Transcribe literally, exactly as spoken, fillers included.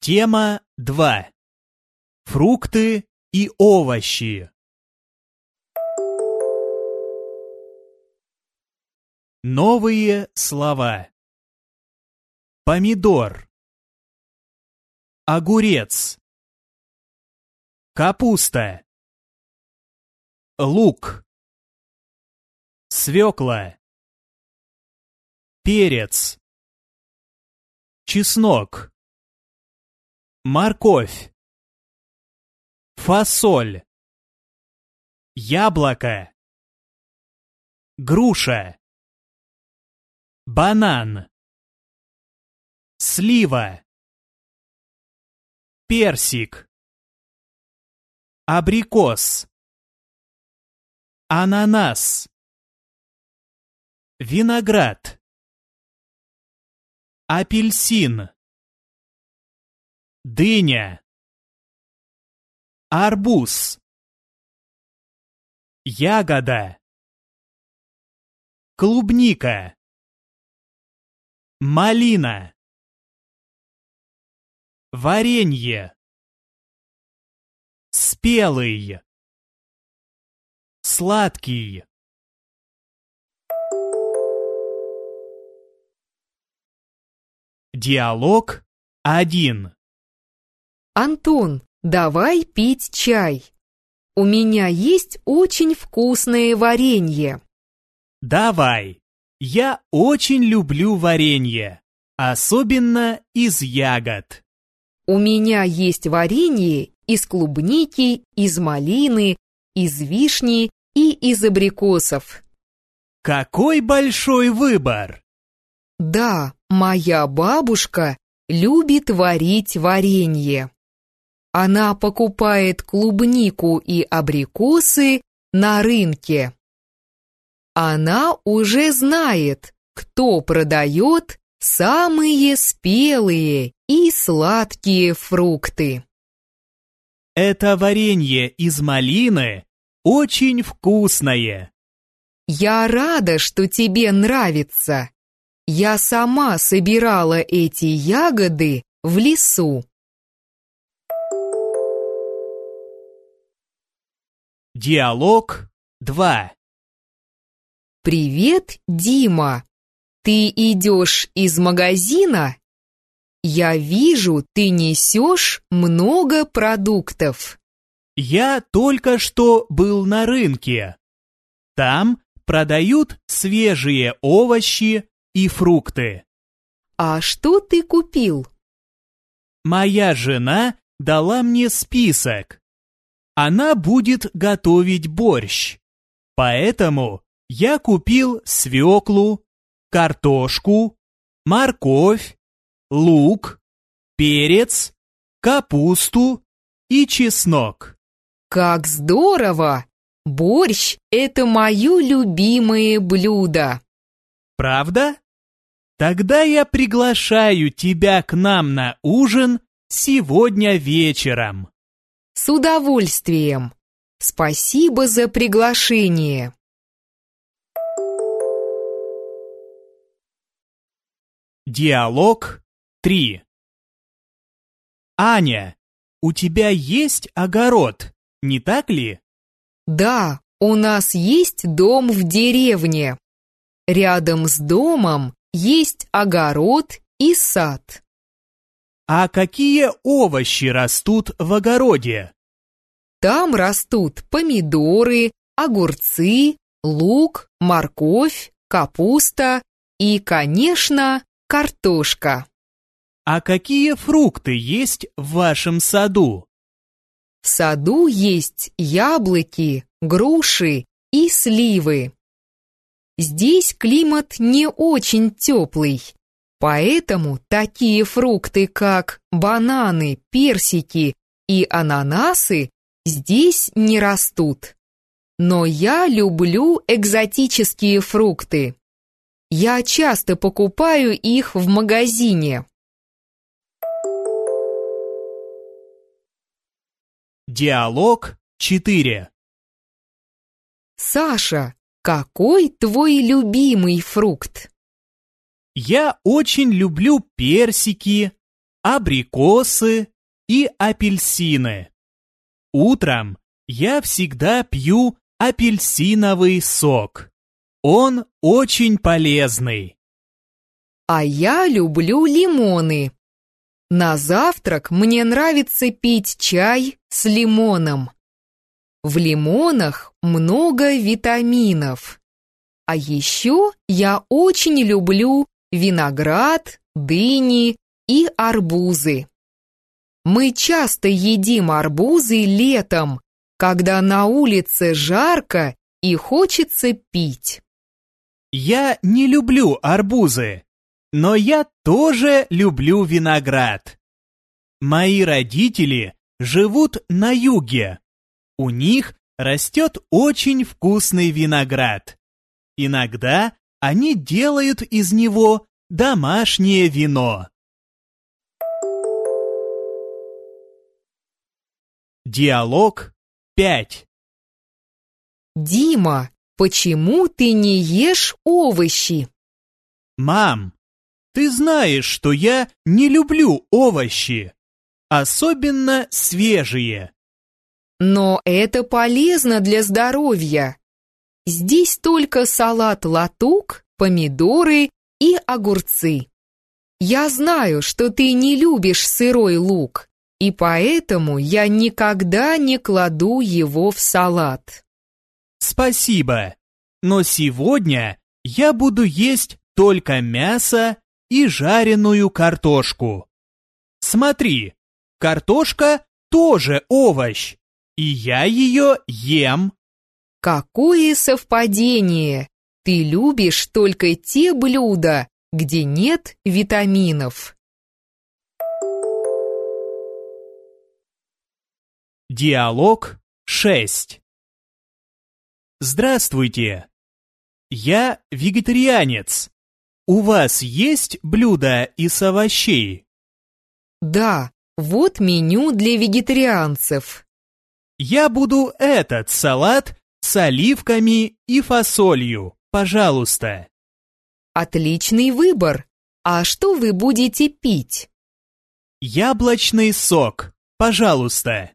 Тема два. Фрукты и овощи. Новые слова. Помидор. Огурец. Капуста. Лук. Свекла. Перец. Чеснок. Морковь. Фасоль. Яблоко. Груша. Банан. Слива. Персик. Абрикос. Ананас. Виноград. Апельсин. Дыня. Арбуз. Ягода. Клубника. Малина. Варенье. Спелый. Сладкий. Диалог один. Антон, давай пить чай. У меня есть очень вкусное варенье. Давай. Я очень люблю варенье, особенно из ягод. У меня есть варенье из клубники, из малины, из вишни и из абрикосов. Какой большой выбор! Да, моя бабушка любит варить варенье. Она покупает клубнику и абрикосы на рынке. Она уже знает, кто продает самые спелые и сладкие фрукты. Это варенье из малины очень вкусное. Я рада, что тебе нравится. Я сама собирала эти ягоды в лесу. Диалог два. Привет, Дима. Ты идешь из магазина? Я вижу, ты несешь много продуктов. Я только что был на рынке. Там продают свежие овощи и фрукты. А что ты купил? Моя жена дала мне список. Она будет готовить борщ. Поэтому я купил свеклу, картошку, морковь, лук, перец, капусту и чеснок. Как здорово! Борщ – это мое любимое блюдо. Правда? Тогда я приглашаю тебя к нам на ужин сегодня вечером. С удовольствием. Спасибо за приглашение. Диалог три. Аня, у тебя есть огород, не так ли? Да, у нас есть дом в деревне. Рядом с домом есть огород и сад. А какие овощи растут в огороде? Там растут помидоры, огурцы, лук, морковь, капуста и, конечно, картошка. А какие фрукты есть в вашем саду? В саду есть яблоки, груши и сливы. Здесь климат не очень теплый, поэтому такие фрукты, как бананы, персики и ананасы, здесь не растут. Но я люблю экзотические фрукты. Я часто покупаю их в магазине. Диалог четыре. Саша, какой твой любимый фрукт? Я очень люблю персики, абрикосы и апельсины. Утром я всегда пью апельсиновый сок. Он очень полезный. А я люблю лимоны. На завтрак мне нравится пить чай с лимоном. В лимонах много витаминов. А еще я очень люблю виноград, дыни и арбузы. Мы часто едим арбузы летом, когда на улице жарко и хочется пить. Я не люблю арбузы, но я тоже люблю виноград. Мои родители живут на юге. У них растет очень вкусный виноград. Иногда они делают из него домашнее вино. Диалог пять. Дима, почему ты не ешь овощи? Мам, ты знаешь, что я не люблю овощи, особенно свежие. Но это полезно для здоровья. Здесь только салат-латук, помидоры и огурцы. Я знаю, что ты не любишь сырой лук, и поэтому я никогда не кладу его в салат. Спасибо, но сегодня я буду есть только мясо и жареную картошку. Смотри, картошка тоже овощ, и я ее ем. Какое совпадение! Ты любишь только те блюда, где нет витаминов. Диалог шесть. Здравствуйте. Я вегетарианец. У вас есть блюда из овощей? Да, вот меню для вегетарианцев. Я буду этот салат с оливками и фасолью, пожалуйста. Отличный выбор. А что вы будете пить? Яблочный сок, пожалуйста.